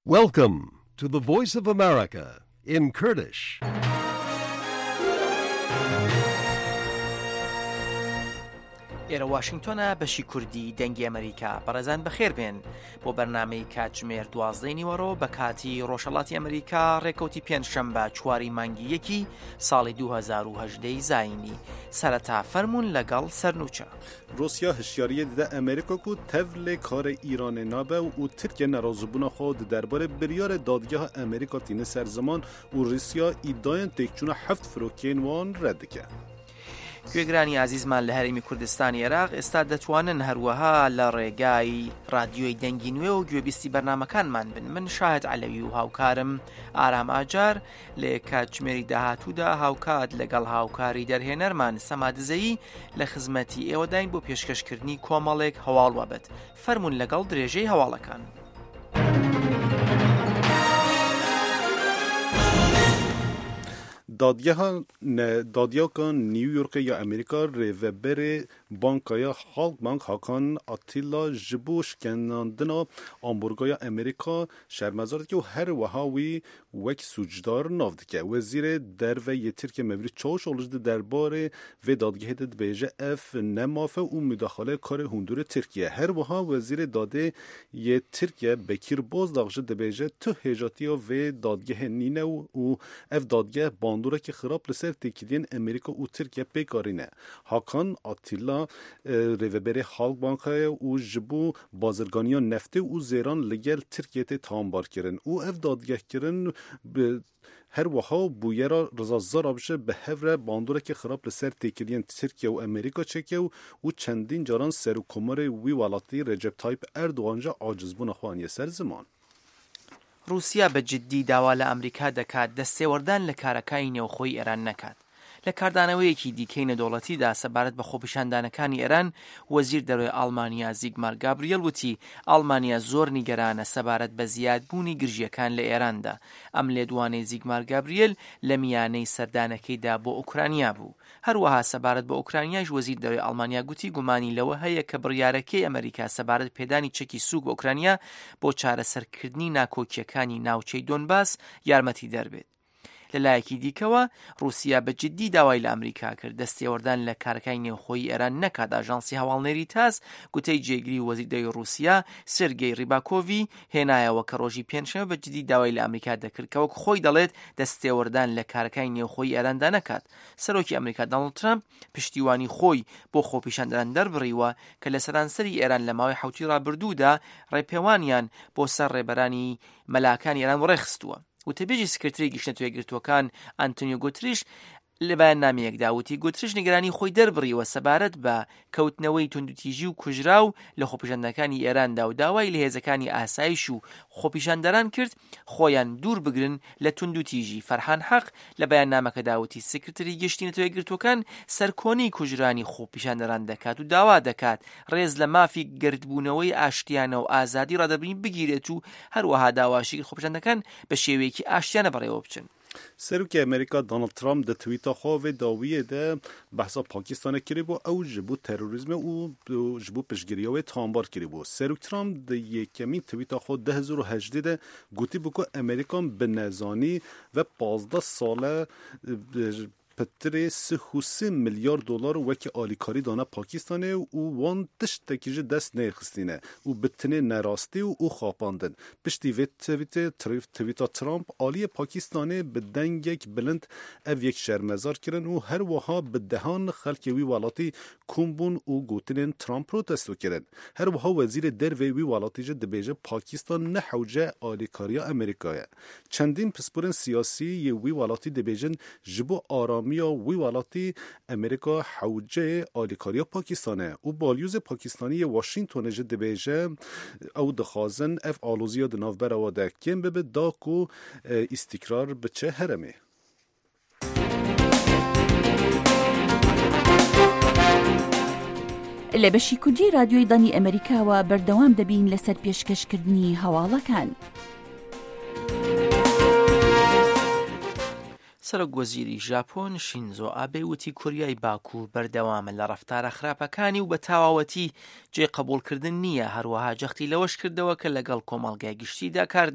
Welcome to the Voice of America in Kurdish. ئێرە واشنگتۆنە بەشی کوردی دەنگی ئەمریکا بەڕێزان بەخێر بێن بۆ بەرنامەی کاتژمێر 12 نیوەڕۆ بە کاتی ڕۆژهەڵاتی ئەمریکا ڕێکەوتی پێنجشەمبە 4 مانگی 1 ساڵی 2018 زاینی سەرەتا فەرموون لەگەڵ سەرنووچە. روسیا هشیاریه ده امریکا کو تول کار ایران نابه و ترکیه نرازبون خود درباره بریار دادگاه امریکا تینه سرزمان و روسیا ایداین تکچون 7 فروکین وان رد کرد. گوێگرانی عزیزمان لە هەرێمی کوردستانی عێراق ئێستا دەتوانن هەروەها لە ڕێگای رادیۆی دەنگی نوێ و گوێبیستی بەرنامەکانمان بن. من شاهد عەلەوی و هاوکارم ئارام ئاجار لە کاتژمێری داهاتوودا هاوکات لەگەڵ هاوکاری دەرهێنەرمان سەمادزەیی لە خزمەتی ئێوەداین بۆ پێشکەشکردنی کۆمەڵێک هەواڵ وەبێت. فەرموون لەگەڵ درێژەی هەواڵەکان. دادگاه نیویورک یا امریکا ریوبر بانکای هالک بانک هاکان آتیلا جبو شکناندنا آمبورگای امریکا شرمزارد که هر وهاوی وک سوجدار نافد که وزیر در و یتر که مبری چاوش اولجد درباره و دادگاه داد بیجه اف نمافه و مداخله کار هندور ترکیه هر وها وزیر داده یتر که بکیر باز داغجد بیجه تو هجاتی و دادگاه نینه و اف دادگاه باندوره که خراب لسر تکیدین امریکا و ترکیه پیکارینه هاکان آتیلا ریوبر هالک بانکای و جبو بازرگانیان نفته و زیران لگل ترکیه تامبار کرن و اف دادگاه کرن هر وها بویرا رزازار بشه به هفره باندوره که خراب لسر تکیدین ترکیه و امریکا چکه و چندین جاران سر و کمر وی والاتی رجب تایپ اردوانجا عاجزبون اخوانی سر زمان رووسیا بە جددی داوا لە ئەمریکا دەکات دەستێوەردان لە کارەکانی نێوخۆی ئێران نەکات. لە کاردانەوەیەکی دیکەی نەدەوڵەتیدا سەبارەت بە خۆپیشاندانەکانی ئێران وەزیر دەرۆی ئەڵمانیا زیگمار گابریێل وتی ئەڵمانیا زۆر نیگەرانە سەبارەت بە زیادبوونی گرژیەکان لە ئێراندا. ئەم لێدوانەی زیگمار گابریێل لە میانەی سەردانەکەیدا بۆ ئوکرانیا بوو. هەروەها سەبارەت بە ئوکرانیاش وەزیر دەرۆی ئەڵمانیا گوتی گومانی لەوە هەیە کە بڕیارەکەی ئەمریکا سەبارەت پێدانی چەکی سووک بە ئوکرانیا بۆ چارەسەرکردنی ناکۆکیەکانی ناوچەی دۆنباس یارمەتی دەربێت. لەلایەکی دیکەوە رووسیا بە جددی داوای لە ئەمریکا کرد دەستێوەردان لە کارەکانی نێوخۆی ئێران نەکات. ئاژانسی هەواڵنێری تاس گوتەی جێگیری وەزیردەرۆی رووسیا سێرگێی ڕیباکۆڤی هێنایەوە کە ڕۆژی پێنجشەممە بە جددی داوای لە ئەمریکا دەکرد کە وەک خۆی دەڵێت دەستێوەردان لە کارەکانی نێوخۆی ئێراندا نەکات. سەرۆکی ئەمریکا دۆناڵد ترامپ پشتیوانی خۆی بۆ خۆپیشاندەران دەربڕیوە کە لە سەرانسەری ئێران لە ماوەی حوتی ڕابردوودا ڕێپێوانیان بۆ سەر ڕێبەرانی مەلاکانی ئێران ڕێخستووە. وتەبێژی سکرتەری گشتە توێگرتوەکان ئەنتۆنیۆ گوتریش لە بەیاننامەیەکدا وتی گوتریش نیگەرانی خۆی دەربڕیوە سەبارەت بە کەوتنەوەی توندوتیژی و کوژرا و لە خۆپیشاندەکانی ئێراندا و داوای لە هێزەکانی ئاسایش و خۆپیشاندەران کرد خۆیان دوور بگرن لە توندوتیژی. فەرحان حەق لە بەیاننامەکەدا وتی سکرتەری گشتی توێگرتوەکان سەرکۆنی کوژرانی خۆپیشاندەران دەکات و داوا دەکات ڕێز لە مافی گردبوونەوەی ئاشتیانە و ئازادی ڕادەبرین بگیرێت و هەروەها داواشی خۆپیشاندەکان بە شێوەیەکی ئاشتیانە بەڕێوە بچن. سروک امریکا دونالد ترامپ ده توییتا خواه داویه ده بحثا پاکستان کری بو او جبو تروریسم او جبو پشگیریه و تانبار کری بو. سروک ترامپ ده یکمین توییتا خواه 2018 ده گوتی بو که امریکا به نزانی و 15 ساله پتر 3 میلیارد دلار وکی آلیکاری دانه پاکستانه و وان تشتکیج دست نخستینه و بتنه نراستی و او خواپاندن پشتی و تویتا ترامپ آلی پاکستانه به دنگ یک بلند او یک شرمزار کرن و هر وها به دهان خلک وی والاتی کمبون و گوتنین ترامپ رو تستو کرن. هر وها وزیر در وی والاتی جد بیجه پاکستان نحوجه آلیکاری امریکایه. چندین پسپورن سیاسی وی والاتی دبیجن جبو آرام یا وی والاتی امریکا حوجه آلیکاریا پاکستانه و بالیوز پاکستانی واشنگتن جد بیجه او دخوازن اف آلوزیا دناف برواده کم به داکو استقرار بچه هرمه. لە بەشی کوردی رادیۆی دانی ئەمریکاوە بەردەوام دەبین لەسەر پێشکەشکردنی هەواڵەکان. سەرۆک وەزیری ژاپۆن شینزۆ ئابێ وتی کوریای باکوور بەردەوامە لە ڕەفتارە خراپەکانی و بە تەواوەتی جێ قبوڵکردن نییە. هەروەها جەختی لەوەش کردەوە کە لەگەڵ کۆمەڵگای گشتیدا کار